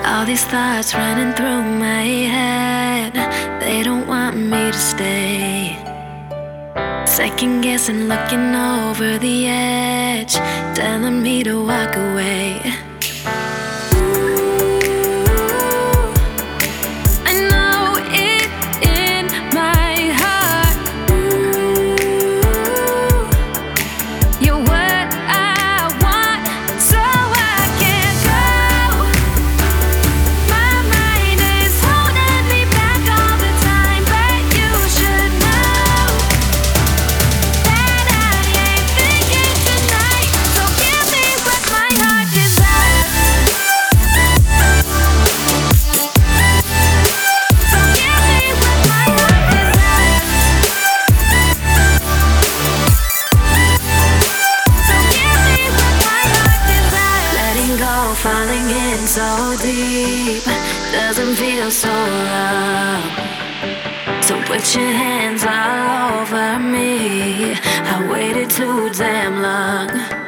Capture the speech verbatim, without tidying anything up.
All these thoughts running through my head, they don't want me to stay. Second guessing, looking over the edge, telling me to walk away. I know it in my heart. You're what I want, so I can't go. My mind is holding me back all the time, but you should know that I ain't thinking tonight. So give me what my heart desires. So give me what my heart desires. So give me what my heart desires. Letting go, falling in so deep, doesn't feel so wrong. So put your hands all over me. I waited too damn long.